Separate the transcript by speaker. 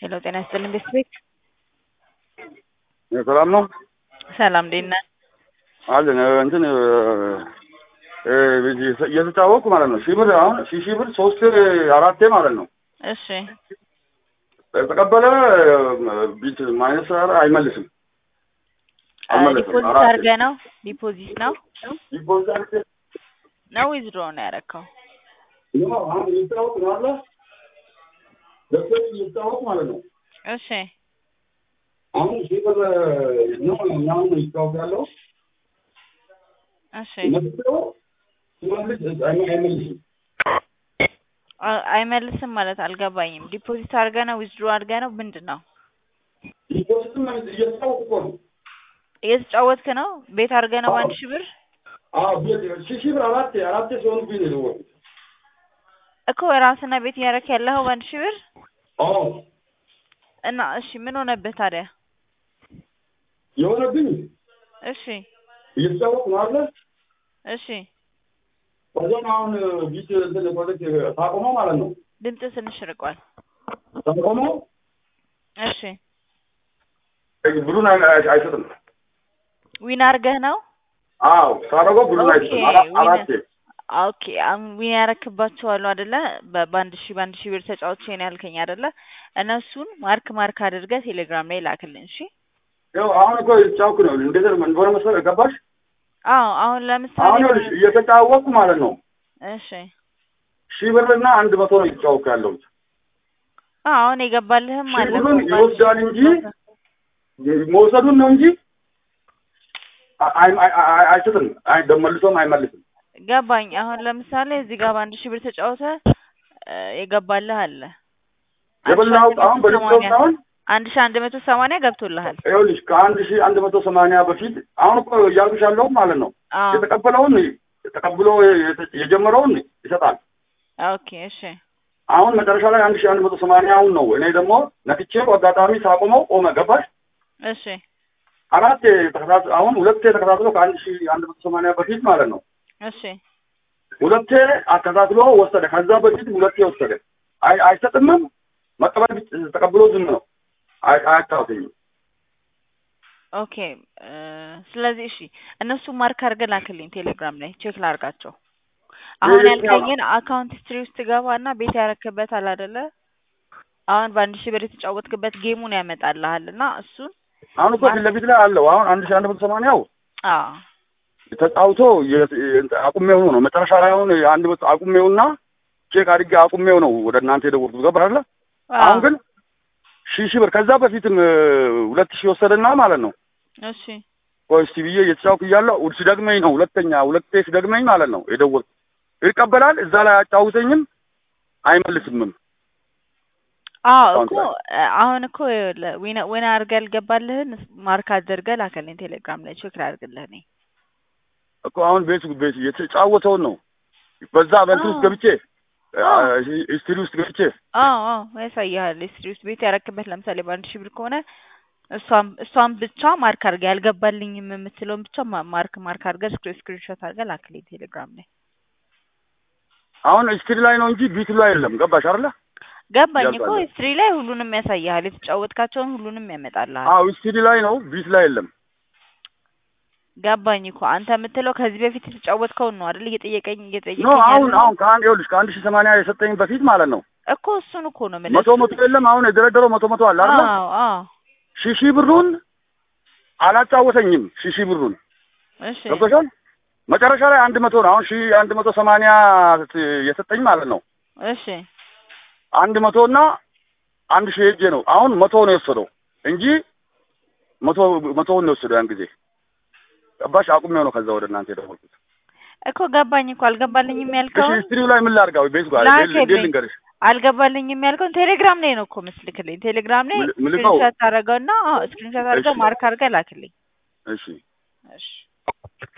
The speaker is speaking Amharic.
Speaker 1: ሄሎ ጤና ይስጥልኝ ቤት
Speaker 2: ሰላም ነው።
Speaker 1: ሰላም ደህና
Speaker 2: አለን እንትን እየተጫወኩ ማለት ነው። ሺህ ብር አሁን ሺህ ብር 3-4 ማለት ነው።
Speaker 1: እሺ
Speaker 2: ተቀበለ ቢት ማይነስ አይመልስም።
Speaker 1: ዲፖዚት አድርገህ ነው? ዲፖዚት ነው ነው ዊዝድሮ ነው ያደረከው?
Speaker 2: ነው አሁን እየተጫወኩ ነው አለ ለሰው እየተጫወኩ ማለት ነው።
Speaker 1: እሺ
Speaker 2: አሁን ሺህ ብር ነው ምናምን እየተጫወኩ ያለው።
Speaker 1: እሺ አይመልስም ማለት አልገባኝም። ዲፖዚት አድርገህ ነው ዊዝድሮ አድርገህ ነው ምንድነው?
Speaker 2: ዲፖዚት ማለት እየተጫወኩ ነው።
Speaker 1: እየተጫወትክ ነው? ቤት አድርገህ ነው 1000 ብር?
Speaker 2: ቤት ሺህ ብር አራቴ ሲሆንብኝ ነው
Speaker 1: እኮ ራስና ቤት ያረክ ያለው 1000 ብር? እና እሺ ምን ሆነበት ታዲያ?
Speaker 2: የሆነብኝ
Speaker 1: እሺ
Speaker 2: እየተጫወኩ ነው አይደል?
Speaker 1: እሺ
Speaker 2: ወዘን አሁን ቢት እንትን ፕሮጀክት ታቆመ ማለት ነው።
Speaker 1: ድምጽ ትንሽ ርቋል።
Speaker 2: ታቆመ?
Speaker 1: እሺ
Speaker 2: ብሩን አይሰጥም።
Speaker 1: ዊን አድርገህ ነው?
Speaker 2: አዎ ታረገው ብሩን አይሰጥም። አራቴ
Speaker 1: ኦኬ ዊን ያረክባቸው አሉ አይደለ? በአንድ ሺህ ብር ተጫውቼ ነው ያልከኝ አይደለ? እነሱን ማርክ አድርገህ ቴሌግራም ላይ ላክልኝ። እሺ
Speaker 2: ያው አሁን እኮ ጫውኩ ነው እንደዚህ ምን ሆነ መሰለህ ገባሽ?
Speaker 1: አሁን ለምሳሌ
Speaker 2: አሁን እየተጫወኩ ማለት ነው።
Speaker 1: እሺ
Speaker 2: ሺህ ብርና 100 ነው እየተጫወኩ ያለው።
Speaker 1: አሁን የገባልህም አለ
Speaker 2: ብሩን ይወስዳል እንጂ መውሰዱን ነው እንጂ አይሰጥም። ደመልሶም አይመልስም።
Speaker 1: ገባኝ። አሁን ለምሳሌ እዚህ ጋር በአንድ ሺህ ብር ተጫውተ የገባልህ አለ።
Speaker 2: የበላው አሁን በዲስካውንት አሁን
Speaker 1: 1180 ገብቶልሃል።
Speaker 2: ይኸውልሽ ከ1180 በፊት አሁን እኮ እያልኩሽ ያለው ማለት ነው። የተቀበለውን ተቀብሎ የጀመረውን ይሰጣል።
Speaker 1: ኦኬ እሺ
Speaker 2: አሁን መጨረሻ ላይ 1180 አሁን ነው። እኔ ደግሞ ነክቼው አጋጣሚ ሳቆመው ቆመ። ገባሽ?
Speaker 1: እሺ
Speaker 2: አራቴ ተከታትሎ አሁን ሁለቴ ተከታትሎ ከ1180 በፊት ማለት ነው።
Speaker 1: እሺ
Speaker 2: ሁለቴ አከታትሎ ወሰደ። ከዛ በፊት ሁለቴ ወሰደ። አይሰጥምም። መቀበል ተቀብሎ ዝም ነው። አያታውኝም።
Speaker 1: ኦኬ ስለዚህ እሺ እነሱ ማርክ አድርገህ ላክልኝ ቴሌግራም ላይ ቼክ ላድርጋቸው። አሁን ያልከኝን አካውንት ሂስትሪ ውስጥ ገባና ቤት ያረከበት አለ አይደለ? አሁን በአንድ ሺህ ብር የተጫወትክበት ጌሙን ያመጣልሃልና እሱን
Speaker 2: አሁን እኮ ፊት ለፊት ላይ አለው። አሁን 1180 ተጫውቶ አቁሜው ነው መጨረሻ ላይ አሁን 100 አቁሜውና ቼክ አድርጌ አቁሜው ነው ወደ እናንተ የደወልኩት። ገባህ አይደል? አሁን ግን ሺህ ብር ከዛ በፊትም 2000 ወሰደና ማለት ነው።
Speaker 1: እሺ
Speaker 2: ቆይ እስቲ ብዬ እየተጫወኩ እያለሁ ሲደግመኝ ነው ሁለቴ ሲደግመኝ ማለት ነው የደወልኩት። ይቀበላል እዛ ላይ አጫውተኝም አይመልስምም።
Speaker 1: እኮ አሁን እኮ ወይና አድርገህ ያልገባልህን ማርክ አድርገህ ላክልኝ ቴሌግራም ላይ ቼክ ላድርግልህ እኔ
Speaker 2: እኮ አሁን ቤት የተጫወተውን ነው በዛ በእንትን ውስጥ ገብቼ ሂስትሪ ውስጥ ገብቼ
Speaker 1: ያሳይሃል። ሂስትሪ ውስጥ ቤት ያረክበት ለምሳሌ በአንድ ሺህ ብር ከሆነ እሷን ብቻ ማርክ አድርገህ ያልገባልኝም የምትለውን ብቻ ማርክ አድርገህ ስክሪንሾት አድርገህ ላክልኝ ቴሌግራም ላይ።
Speaker 2: አሁን ሂስትሪ ላይ ነው እንጂ ቢት ላይ አይደለም። ገባሽ አይደለ?
Speaker 1: ገባኝ እኮ ሂስትሪ ላይ ሁሉንም ያሳይሃል። የተጫወትካቸውን ሁሉንም ያመጣልሃል።
Speaker 2: ሂስትሪ ላይ ነው ቢት ላይ አይደለም።
Speaker 1: ገባኝ እኮ አንተ የምትለው ከዚህ በፊት የተጫወትከውን ነው አይደል? እየጠየቀኝ
Speaker 2: ነው አሁን ከ1080 የሰጠኝ በፊት ማለት ነው
Speaker 1: እኮ እሱን እኮ ነው ማለት
Speaker 2: መቶ የለም። አሁን የደረደረው መቶ አለ አይደል? ሺህ ብሩን አላጫወተኝም። ሺህ ብሩን
Speaker 1: እሺ
Speaker 2: ገብቶሻል? መጨረሻ ላይ 100 ነው። አሁን 1180 የሰጠኝ ማለት ነው።
Speaker 1: እሺ
Speaker 2: 100 እና 1000 ሄጄ ነው አሁን 100 ነው የወሰደው እንጂ 100 ነው የወሰደው ያን ጊዜ። ገባሽ? አቁሜው ነው ከዛ ወደ እናንተ የደወልኩት
Speaker 1: እኮ። ገባኝ እኮ አልገባልኝም ያልከው።
Speaker 2: እሺ ሂስትሪው ላይ ምን ላድርጋው? ቤት ጋር ልንገርሽ
Speaker 1: አልገባልኝም ያልከው ቴሌግራም ላይ ነው እኮ ምስልክልኝ። ቴሌግራም ላይ ስክሪንሾት አድርገውና ስክሪንሾት አድርገው ማርክ አድርገህ ላክልኝ።
Speaker 2: እሺ
Speaker 1: እሺ